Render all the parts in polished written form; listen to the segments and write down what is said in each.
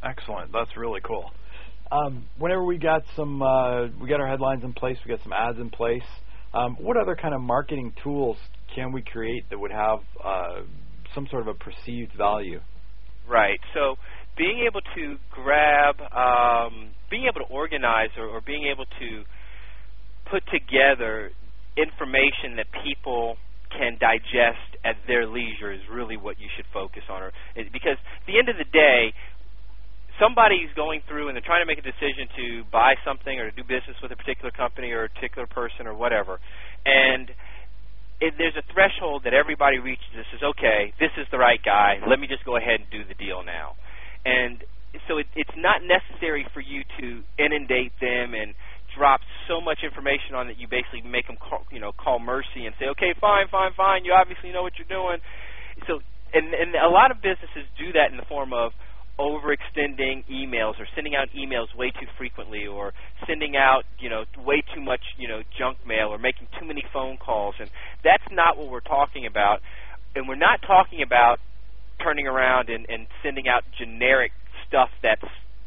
Excellent. That's really cool. Whenever we got we got our headlines in place, we got some ads in place. What other kind of marketing tools can we create that would have some sort of a perceived value? Right. So being able to grab, being able to organize or being able to put together information that people can digest at their leisure is really what you should focus on. Because at the end of the day, somebody's going through and they're trying to make a decision to buy something or to do business with a particular company or a particular person or whatever. And there's a threshold that everybody reaches that says, okay, this is the right guy. Let me just go ahead and do the deal now. And so it's not necessary for you to inundate them and drop so much information on that you basically make them call mercy and say, okay, fine, you obviously know what you're doing. So, and a lot of businesses do that in the form of overextending emails or sending out emails way too frequently or sending out, way too much, junk mail or making too many phone calls. And that's not what we're talking about. And we're not talking about turning around and sending out generic stuff that's,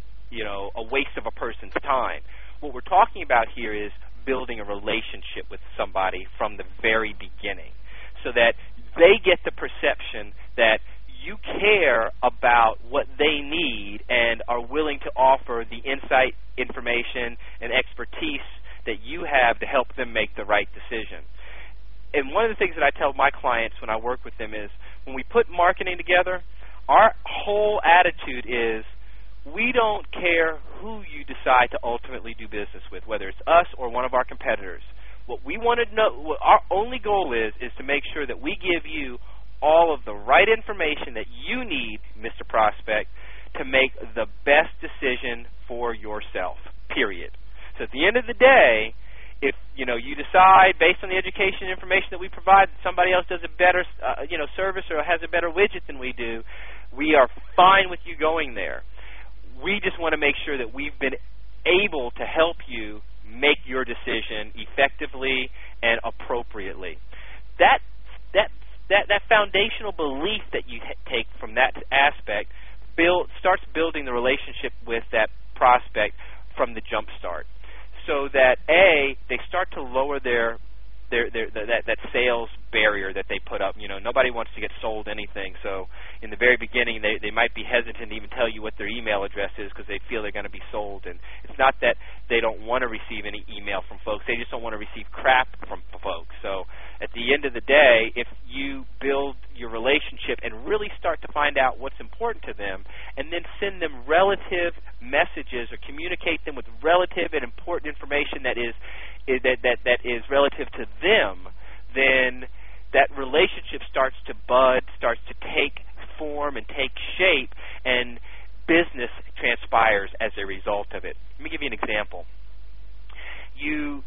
a waste of a person's time. What we're talking about here is building a relationship with somebody from the very beginning so that they get the perception that you care about what they need and are willing to offer the insight, information, and expertise that you have to help them make the right decision. And one of the things that I tell my clients when I work with them is when we put marketing together, our whole attitude is we don't care who you decide to ultimately do business with, whether it's us or one of our competitors. What we want to know, what our only goal is to make sure that we give you all of the right information that you need, Mr. Prospect, to make the best decision for yourself, period. So at the end of the day, if you decide based on the education and information that we provide that somebody else does a better service or has a better widget than we do, we are fine with you going there. We just want to make sure that we've been able to help you make your decision effectively and appropriately. That foundational belief that you take from that aspect starts building the relationship with that prospect from the jump start, so that they start to lower that sales barrier that they put up. Nobody wants to get sold anything, so in the very beginning they might be hesitant to even tell you what their email address is because they feel they're going to be sold. And it's not that they don't want to receive any email from folks, they just don't want to receive crap from folks. So at the end of the day, if you build your relationship and really start to find out what's important to them and then send them relative messages or communicate them with relative and important information that is relative to them, then that relationship starts to bud, starts to take form and take shape, and business transpires as a result of it. Let me give you an example. You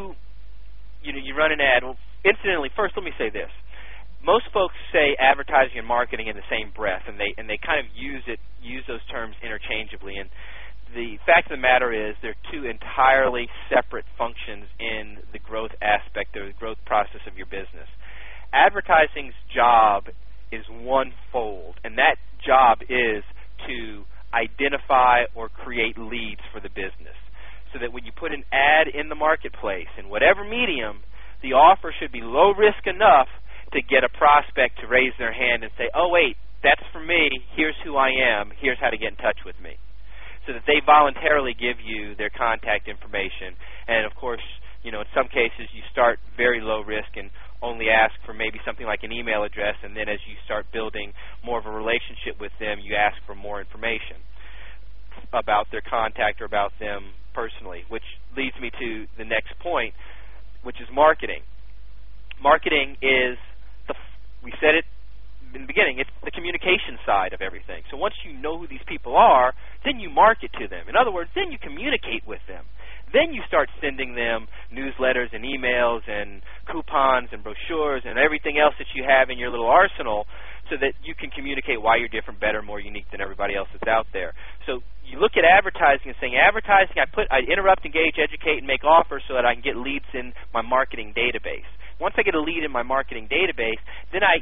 run an ad. Well, incidentally, first let me say this. Most folks say advertising and marketing in the same breath, and they kind of use those terms interchangeably. And the fact of the matter is they're two entirely separate functions in the growth aspect or the growth process of your business. Advertising's job is one-fold, and that job is to identify or create leads for the business, so that when you put an ad in the marketplace, in whatever medium, the offer should be low risk enough to get a prospect to raise their hand and say, oh, wait, that's for me, here's who I am, here's how to get in touch with me. So that they voluntarily give you their contact information. And, of course, in some cases you start very low risk and only ask for maybe something like an email address, and then as you start building more of a relationship with them, you ask for more information about their contact or about them personally, which leads me to the next point, which is marketing. Marketing is, we said it in the beginning, it's the communication side of everything. So once you know who these people are, then you market to them. In other words, then you communicate with them. Then you start sending them newsletters and emails and coupons and brochures and everything else that you have in your little arsenal so that you can communicate why you're different, better, more unique than everybody else that's out there. So you look at advertising and saying, advertising, I interrupt, engage, educate, and make offers so that I can get leads in my marketing database. Once I get a lead in my marketing database, then I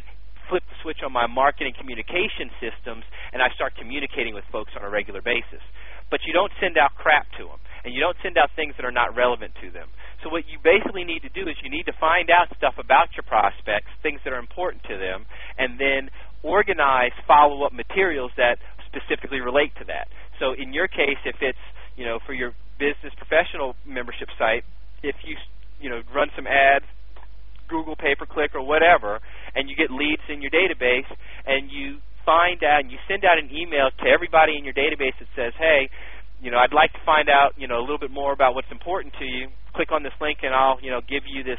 flip the switch on my marketing communication systems, and I start communicating with folks on a regular basis. But you don't send out crap to them, and you don't send out things that are not relevant to them. So what you basically need to do is you need to find out stuff about your prospects, things that are important to them, and then organize follow-up materials that specifically relate to that. So in your case, if it's, for your business professional membership site, if you run some ads, Google pay-per-click or whatever, and you get leads in your database, and you find out and you send out an email to everybody in your database that says, hey, I'd like to find out, a little bit more about what's important to you. Click on this link, and I'll, give you this,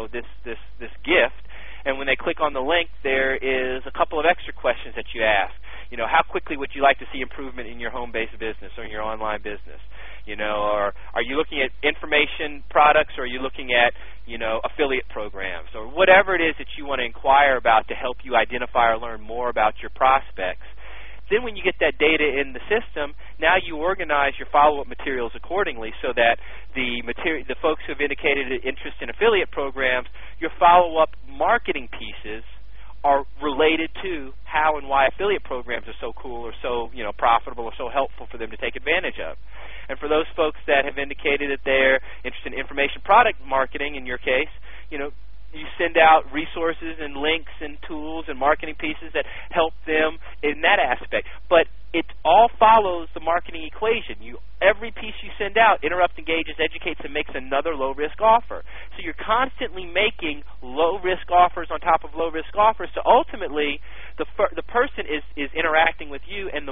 this gift. And when they click on the link, there is a couple of extra questions that you ask. How quickly would you like to see improvement in your home-based business or in your online business? Or are you looking at information products, or are you looking at, affiliate programs, or whatever it is that you want to inquire about to help you identify or learn more about your prospects. Then when you get that data in the system, now you organize your follow-up materials accordingly so that the folks who have indicated an interest in affiliate programs, your follow-up marketing pieces are related to how and why affiliate programs are so cool or so profitable or so helpful for them to take advantage of. And for those folks that have indicated that they're interested in information product marketing, in your case, you send out resources and links and tools and marketing pieces that help them in that aspect. But it all follows the marketing equation. Every piece you send out interrupts, engages, educates, and makes another low-risk offer. So you're constantly making low-risk offers on top of low-risk offers. So ultimately, the person is interacting with you, and the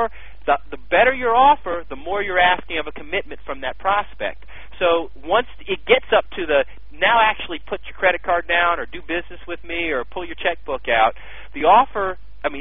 better your offer, the more you're asking of a commitment from that prospect. So once it gets up to the now actually put your credit card down or do business with me or pull your checkbook out, your offer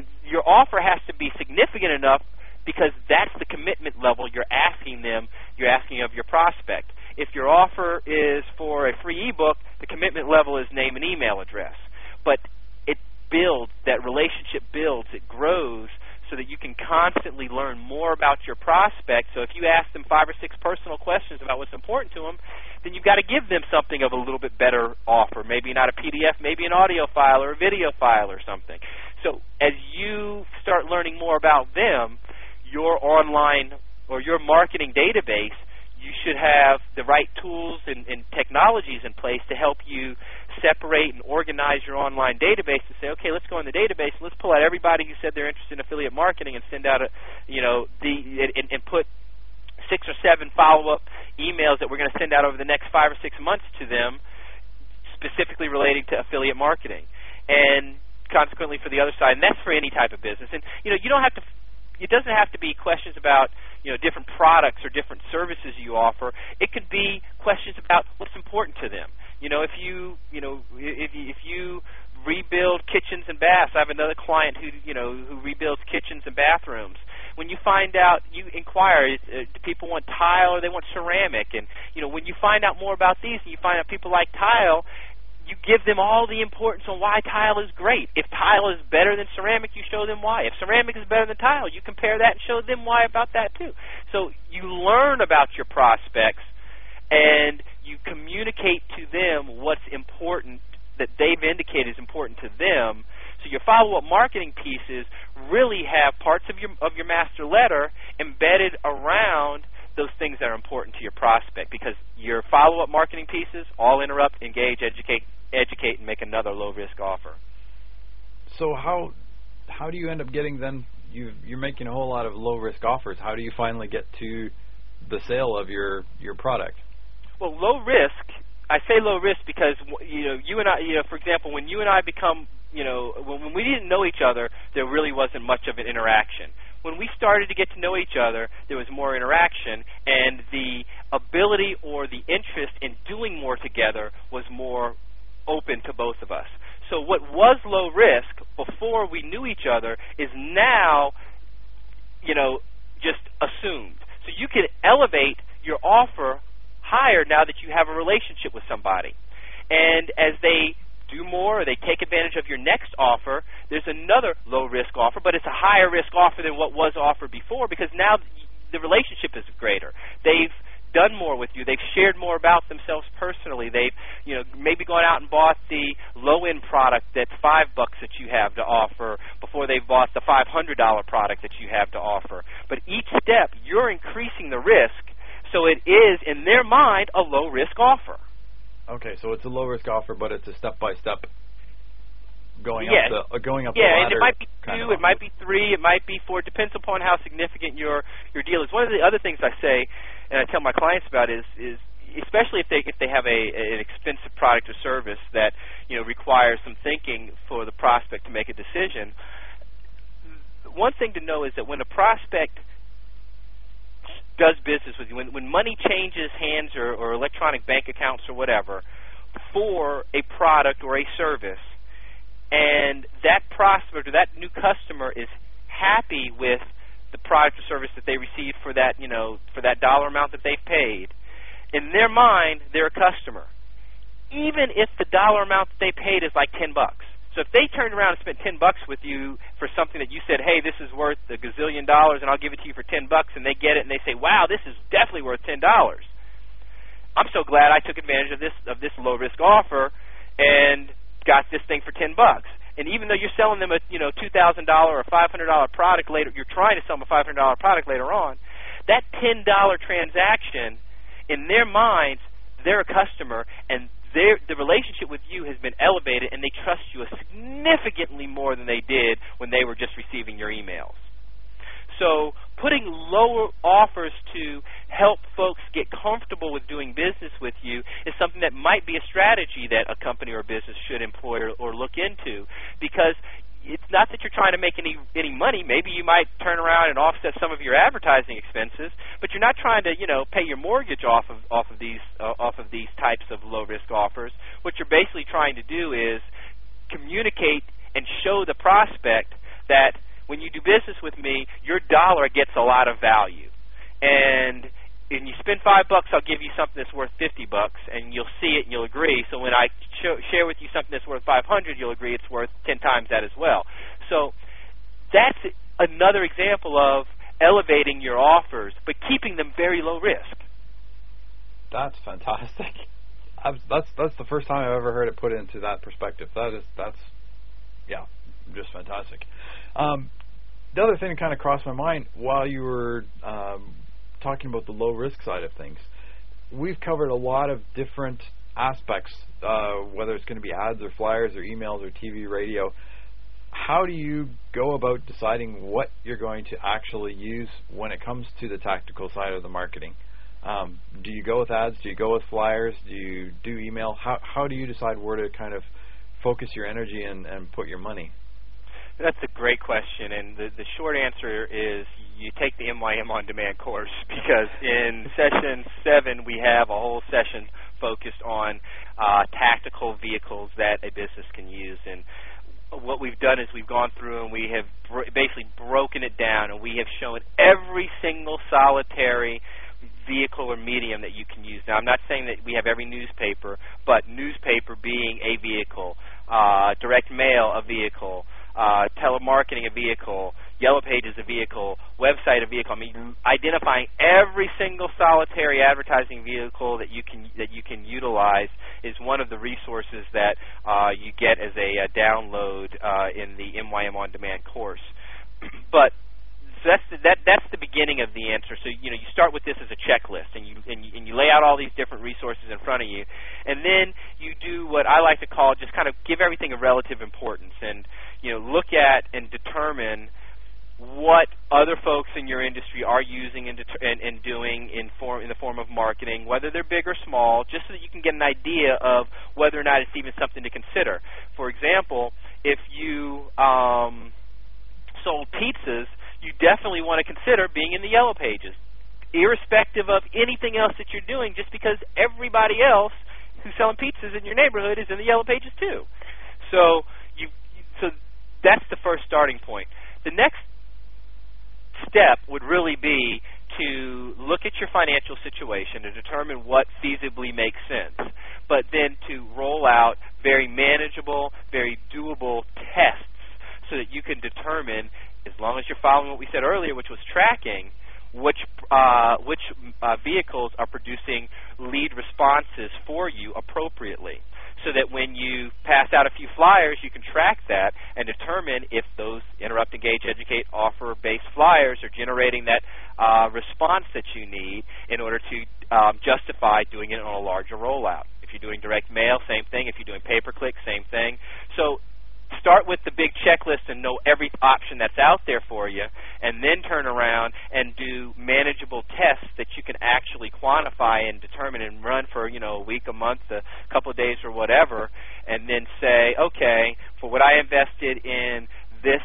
has to be significant enough because that's the commitment level you're asking of your prospect. If your offer is for a free ebook, the commitment level is name and email address. But it builds, that relationship builds, it grows so that you can constantly learn more about your prospect. So if you ask them 5 or 6 personal questions about what's important to them, then you've got to give them something of a little bit better offer. Maybe not a PDF, maybe an audio file or a video file or something. So as you start learning more about them, your online or your marketing database, you should have the right tools and technologies in place to help you separate and organize your online database to say, okay, let's go in the database and let's pull out everybody who said they're interested in affiliate marketing and send out and put 6 or 7 follow-up emails that we're going to send out over the next 5 or 6 months to them, specifically relating to affiliate marketing. And consequently, for the other side, and that's for any type of business. And you don't have to. It doesn't have to be questions about different products or different services you offer. It could be questions about what's important to them. If you rebuild kitchens and baths, I have another client who rebuilds kitchens and bathrooms. When you find out, you inquire, do people want tile or they want ceramic? And when you find out more about these, and you find out people like tile, you give them all the importance on why tile is great. If tile is better than ceramic, you show them why. If ceramic is better than tile, you compare that and show them why about that too. So you learn about your prospects and you communicate to them what's important that they've indicated is important to them. So your follow-up marketing pieces really have parts of your master letter embedded around those things that are important to your prospect, because your follow-up marketing pieces all interrupt, engage, educate, and make another low-risk offer. So how do you end up getting then? You're making a whole lot of low-risk offers. How do you finally get to the sale of your product? Well, low risk. I say low risk because you and I, for example, when you and I become, when we didn't know each other, there really wasn't much of an interaction. When we started to get to know each other, there was more interaction, and the ability or the interest in doing more together was more open to both of us. So what was low risk before we knew each other is now, just assumed. So you can elevate your offer higher now that you have a relationship with somebody. And as they do more or they take advantage of your next offer, there's another low-risk offer, but it's a higher-risk offer than what was offered before because now the relationship is greater. They've done more with you. They've shared more about themselves personally. They've, maybe gone out and bought the low-end product that's $5 that you have to offer before they've bought the $500 product that you have to offer. But each step, you're increasing the risk, so it is, in their mind, a low-risk offer. Okay, so it's a low-risk offer, but it's a step-by-step going yes. up the ladder. Yeah, and it might be 2, it might be 3, it might be 4. It depends upon how significant your deal is. One of the other things I say, and I tell my clients about, is especially if they have an expensive product or service that requires some thinking for the prospect to make a decision. One thing to know is that when a prospect does business with you, when money changes hands or electronic bank accounts or whatever for a product or a service, and that prospect or that new customer is happy with the product or service that they received for that for that dollar amount that they've paid, in their mind they're a customer, even if the dollar amount that they paid is like $10. So if they turned around and spent $10 with you for something that you said, hey, this is worth $1 gazillion and I'll give it to you for $10, and they get it and they say, wow, this is definitely worth $10. I'm so glad I took advantage of this low risk offer and got this thing for $10. And even though you're selling them a $2,000 or $500 product later, you're trying to sell them a $500 product later on, that $10 transaction, in their minds, they're a customer, and the relationship with you has been elevated, and they trust you significantly more than they did when they were just receiving your emails. So putting lower offers to help folks get comfortable with doing business with you is something that might be a strategy that a company or a business should employ or look into, because it's not that you're trying to make any money. Maybe you might turn around and offset some of your advertising expenses, but you're not trying to pay your mortgage off of these types of low risk offers. What you're basically trying to do is communicate and show the prospect that when you do business with me, your dollar gets a lot of value. And when you spend $5, I'll give you something that's worth $50, and you'll see it and you'll agree. So when I share with you something that's worth $500, you'll agree it's worth 10 times that as well. So that's another example of elevating your offers, but keeping them very low risk. That's fantastic. That's the first time I've ever heard it put into that perspective. That's just fantastic. The other thing that kind of crossed my mind while you were talking about the low risk side of things, we've covered a lot of different aspects, whether it's going to be ads or flyers or emails or TV, radio. How do you go about deciding what you're going to actually use when it comes to the tactical side of the marketing? Do you go with ads? Do you go with flyers? Do you do email? How do you decide where to kind of focus your energy and put your money? That's a great question, and the short answer is you take the MYM On Demand course, because in session 7 we have a whole session focused on tactical vehicles that a business can use. And what we've done is we've gone through and we have basically broken it down, and we have shown every single solitary vehicle or medium that you can use. Now, I'm not saying that we have every newspaper, but newspaper being a vehicle, direct mail a vehicle, telemarketing a vehicle, Yellow Pages a vehicle, website a vehicle. I mean, identifying every single solitary advertising vehicle that you can utilize is one of the resources that you get as a download in the MYM On Demand course. But so that's the beginning of the answer. So you start with this as a checklist, and you lay out all these different resources in front of you, and then you do what I like to call just kind of give everything a relative importance, and look at and determine what other folks in your industry are using and doing in the form of marketing, whether they're big or small, just so that you can get an idea of whether or not it's even something to consider. For example, if you sold pizzas, you definitely want to consider being in the Yellow Pages, irrespective of anything else that you're doing, just because everybody else who's selling pizzas in your neighborhood is in the Yellow Pages too. So that's the first starting point. The next step would really be to look at your financial situation to determine what feasibly makes sense, but then to roll out very manageable, very doable tests so that you can determine, as long as you're following what we said earlier, which was tracking, which vehicles are producing lead responses for you appropriately, so that when you pass out a few flyers, you can track that and determine if those interrupt, engage, educate, offer-based flyers are generating that response that you need in order to justify doing it on a larger rollout. If you're doing direct mail, same thing. If you're doing pay-per-click, same thing. So start with the big checklist and know every option that's out there for you, and then turn around and do manageable tests that you can actually quantify and determine and run for, a week, a month, a couple of days, or whatever, and then say, okay, for what I invested in this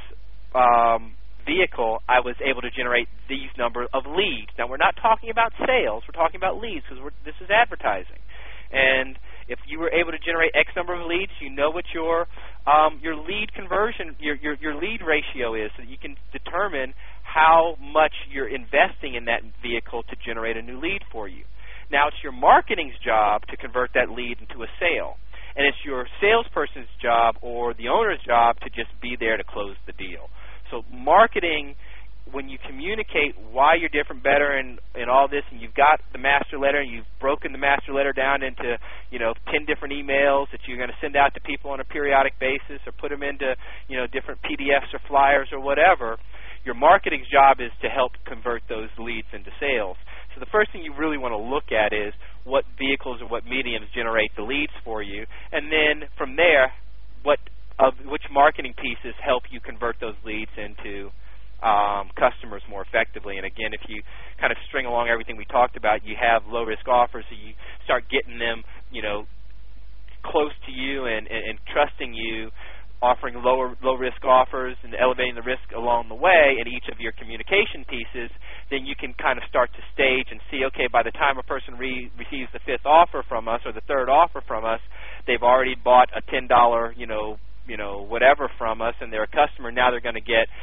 vehicle, I was able to generate these number of leads. Now, we're not talking about sales. We're talking about leads, because this is advertising. And if you were able to generate X number of leads, you know what your lead conversion, your lead ratio is, so that you can determine how much you're investing in that vehicle to generate a new lead for you. Now, it's your marketing's job to convert that lead into a sale, and it's your salesperson's job or the owner's job to just be there to close the deal. So marketing, when you communicate why you're different, better, and all this, and you've got the master letter, and you've broken the master letter down into 10 different emails that you're going to send out to people on a periodic basis, or put them into different PDFs or flyers or whatever, your marketing's job is to help convert those leads into sales. So the first thing you really want to look at is what vehicles or what mediums generate the leads for you, and then from there, which marketing pieces help you convert those leads into customers more effectively. And again, if you kind of string along everything we talked about, you have low-risk offers, so you start getting them, close to you and trusting you, offering low-risk offers and elevating the risk along the way in each of your communication pieces. Then you can kind of start to stage and see, okay, by the time a person receives the fifth offer from us or the third offer from us, they've already bought a $10, whatever from us, and they're a customer. Now they're going to get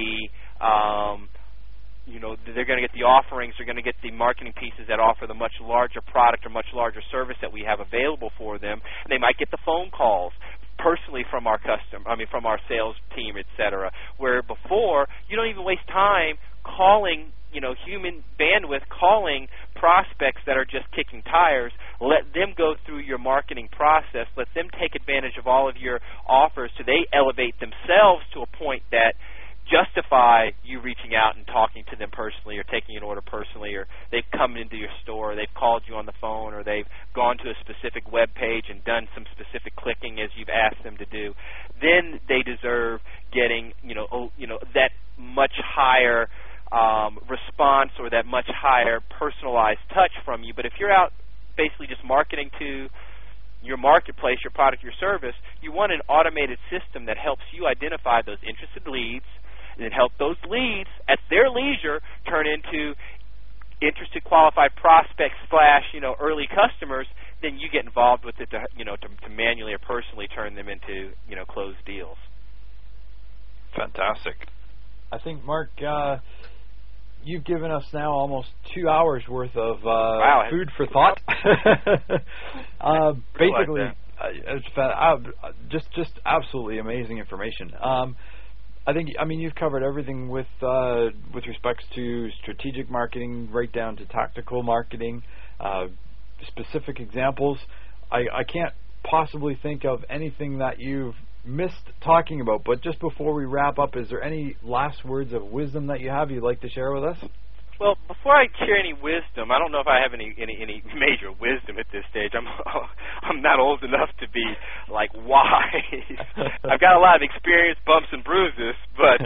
they're going to get the offerings, they're going to get the marketing pieces that offer the much larger product or much larger service that we have available for them. And they might get the phone calls personally from our from our sales team, etc. Where before, you don't even waste time calling, human bandwidth, calling prospects that are just kicking tires. Let them go through your marketing process. Let them take advantage of all of your offers so they elevate themselves to a point that justify you reaching out and talking to them personally, or taking an order personally, or they've come into your store, or they've called you on the phone, or they've gone to a specific web page and done some specific clicking as you've asked them to do. Then they deserve getting that much higher response, or that much higher personalized touch from you. But if you're out basically just marketing to your marketplace, your product, your service, you want an automated system that helps you identify those interested leads, and help those leads at their leisure turn into interested qualified prospects / early customers. Then you get involved with it to manually or personally turn them into closed deals. Fantastic. I think, Mark, you've given us now almost 2 hours worth of food for thought. Basically, it's just absolutely amazing information. You've covered everything with respects to strategic marketing, right down to tactical marketing, specific examples. I can't possibly think of anything that you've missed talking about. But just before we wrap up, is there any last words of wisdom that you have you'd like to share with us? Well, before I share any wisdom, I don't know if I have any major wisdom at this stage. I'm not old enough to be like wise. I've got a lot of experience, bumps and bruises, but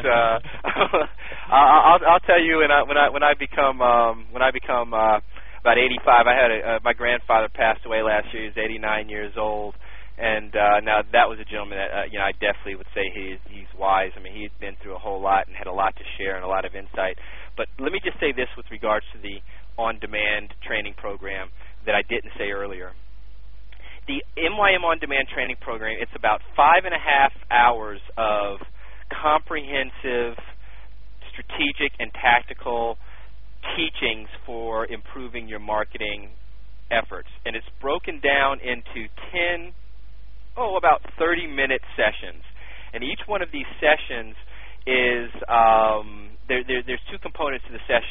I'll tell you when I become about 85. I had my grandfather passed away last year. He was 89 years old. And now that was a gentleman that I definitely would say he's wise. I mean, he'd been through a whole lot and had a lot to share and a lot of insight. But let me just say this with regards to the on-demand training program that I didn't say earlier. The MYM on-demand training program, it's about 5.5 hours of comprehensive, strategic, and tactical teachings for improving your marketing efforts. And it's broken down into about 30-minute sessions. And each one of these sessions is there's two components to the session.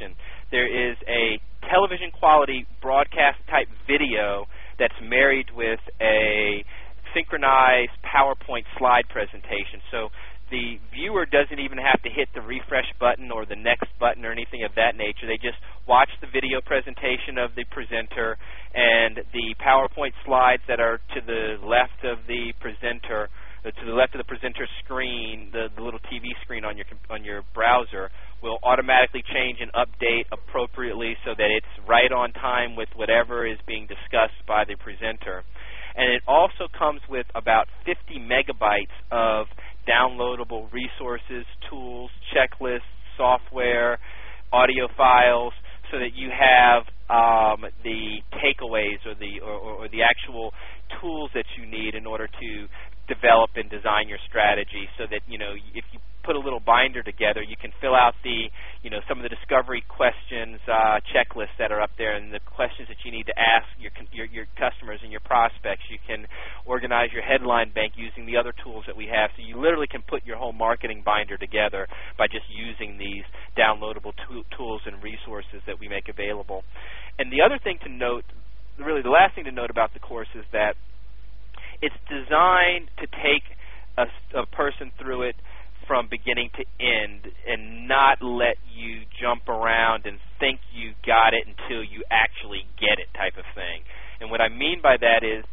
there is a television quality broadcast type video that's married with a synchronized PowerPoint slide presentation. So the viewer doesn't even have to hit the refresh button or the next button or anything of that nature. They just watch the video presentation of the presenter, and the PowerPoint slides that are to the left of the presenter, to the left of the presenter's screen, the little TV screen on your browser, will automatically change and update appropriately so that it's right on time with whatever is being discussed by the presenter. And it also comes with about 50 megabytes of downloadable resources, tools, checklists, software, audio files, so that you have the takeaways or the actual tools that you need in order to develop and design your strategy, so that, you know, if you put a little binder together, you can fill out the, you know, some of the discovery questions, checklists that are up there, and the questions that you need to ask your customers and your prospects. You can organize your headline bank using the other tools that we have. So you literally can put your whole marketing binder together by just using these downloadable tools and resources that we make available. And the other thing to note, really the last thing to note about the course, is that it's designed to take a person through it from beginning to end and not let you jump around and think you got it until you actually get it type of thing. And what I mean by that is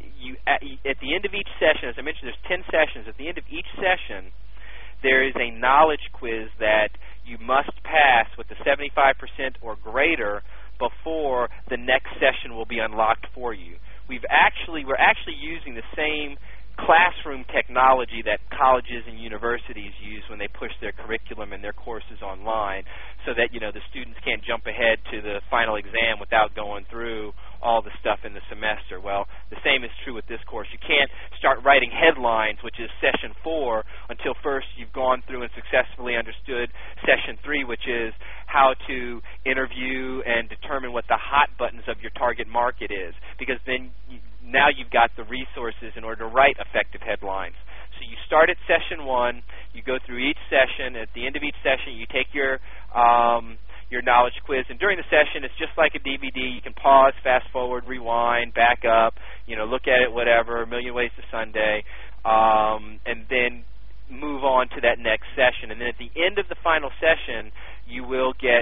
at the end of each session, as I mentioned, there's 10 sessions. At the end of each session, there is a knowledge quiz that you must pass with a 75% or greater before the next session will be unlocked for you. We're actually using the same classroom technology that colleges and universities use when they push their curriculum and their courses online, so that, you know, the students can't jump ahead to the final exam without going through all the stuff in the semester. Well, the same is true with this course. You can't start writing headlines, which is session 4, until first you've gone through and successfully understood session 3, which is how to interview and determine what the hot buttons of your target market is, because then now you've got the resources in order to write effective headlines. So you start at session 1, you go through each session. At the end of each session, you take your knowledge quiz, and during the session, it's just like a DVD. You can pause, fast forward, rewind, back up, you know, look at it, whatever, A Million Ways to Sunday, and then move on to that next session. And then at the end of the final session, you will get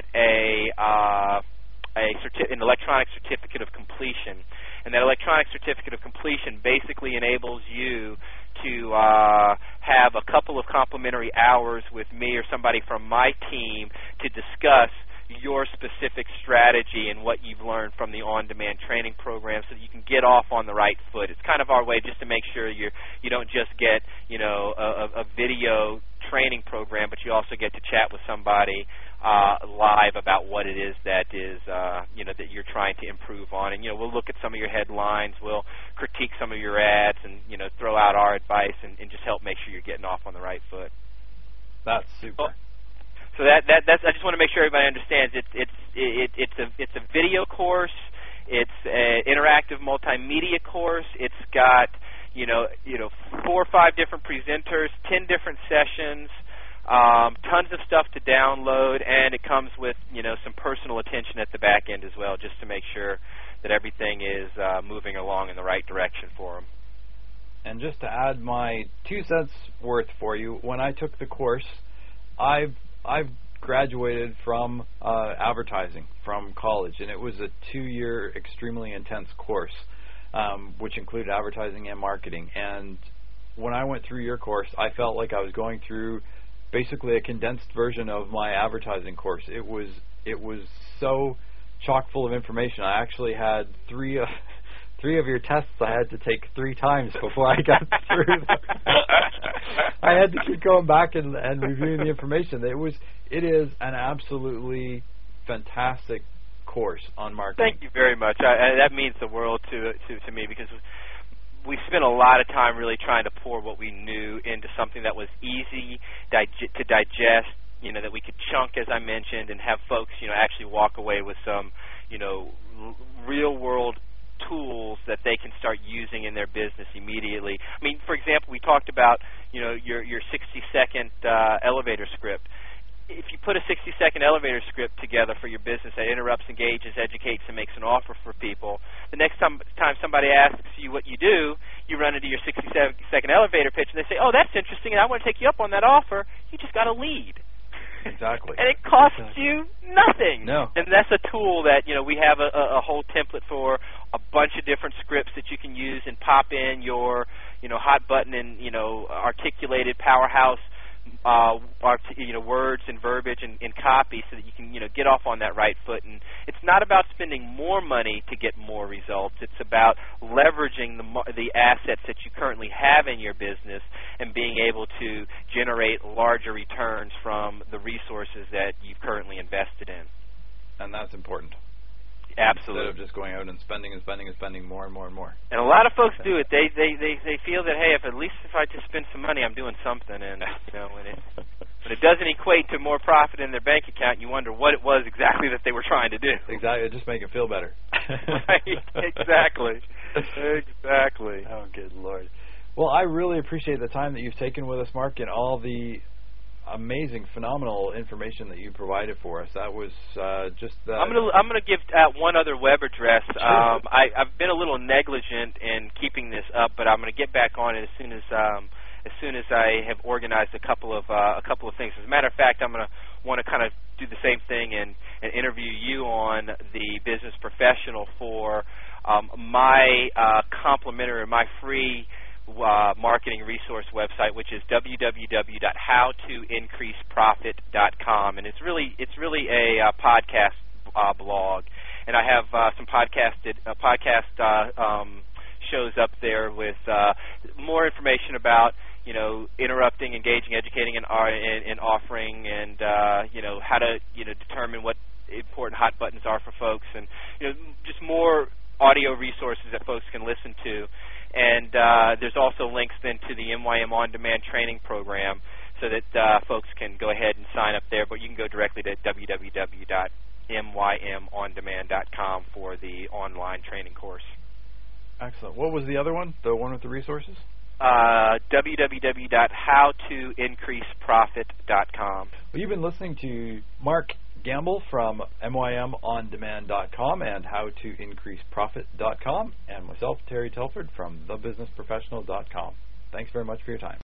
an electronic certificate of completion. And that electronic certificate of completion basically enables you to have a couple of complimentary hours with me or somebody from my team to discuss your specific strategy and what you've learned from the on-demand training program, so that you can get off on the right foot. It's kind of our way just to make sure you don't just get, you know, a video training program, but you also get to chat with somebody live about what it is that is, you know, that you're trying to improve on. And, you know, we'll look at some of your headlines, we'll critique some of your ads, and, you know, throw out our advice and just help make sure you're getting off on the right foot. That's super. So that's. I just want to make sure everybody understands. It's a video course. It's an interactive multimedia course. It's got you know 4 or 5 different presenters, 10 different sessions, tons of stuff to download, and it comes with, you know, some personal attention at the back end as well, just to make sure that everything is moving along in the right direction for them. And just to add my 2 cents worth for you, when I took the course, I've graduated from advertising from college, and it was a 2-year extremely intense course, which included advertising and marketing. And when I went through your course, I felt like I was going through basically a condensed version of my advertising course. It was so chock full of information. I actually had three of your tests I had to take 3 times before I got through them. I had to keep going back and reviewing the information. It is an absolutely fantastic course on marketing. Thank you very much. That means the world to me, because we spent a lot of time really trying to pour what we knew into something that was easy to digest, you know, that we could chunk, as I mentioned, and have folks, you know, actually walk away with some, you know, real world tools that they can start using in their business immediately. I mean, for example, we talked about, you know, your 60-second elevator script. If you put a 60-second elevator script together for your business interrupts, engages, educates, and makes an offer for people. The next time somebody asks you what you do, you run into your 60-second elevator pitch, and they say, oh, that's interesting, and I want to take you up on that offer. You just got a lead. Exactly. And it costs you nothing. No. And that's a tool that, we have a whole template for, a bunch of different scripts that you can use and pop in your, hot button and, articulated powerhouse words and verbiage and copy so that you can, get off on that right foot. And it's not about spending more money to get more results. It's about leveraging the assets that you currently have in your business and being able to generate larger returns from the resources that you've currently invested in. And that's important. Absolutely. Instead of just going out and spending more and more and more. And a lot of folks do it. They feel that, hey, if I just spend some money, I'm doing something. And when it doesn't equate to more profit in their bank account, you wonder what it was exactly that they were trying to do. Exactly. Just make it feel better. Right. Exactly. Exactly. Oh, good Lord. Well, I really appreciate the time that you've taken with us, Mark, and all the amazing, phenomenal information that you provided for us. That was just. I'm gonna give one other web address. Sure. I've been a little negligent in keeping this up, but I'm gonna get back on it as soon as I have organized a couple of things. As a matter of fact, I'm gonna want to kind of do the same thing and interview you on the Business Professional for my complimentary, my free marketing resource website, which is www.howtoincreaseprofit.com, and it's really a podcast blog, and I have some podcast shows up there with more information about interrupting, engaging, educating, and offering, and how to determine what important hot buttons are for folks, and just more audio resources that folks can listen to. And there's also links then to the MYM On Demand training program so that folks can go ahead and sign up there. But you can go directly to www.mymondemand.com for the online training course. Excellent. What was the other one, the one with the resources? www.howtoincreaseprofit.com. Well, you've been listening to Mark Gamble from MYMOnDemand.com and HowToIncreaseProfit.com, and myself, Terry Telford, from TheBusinessProfessional.com. Thanks very much for your time.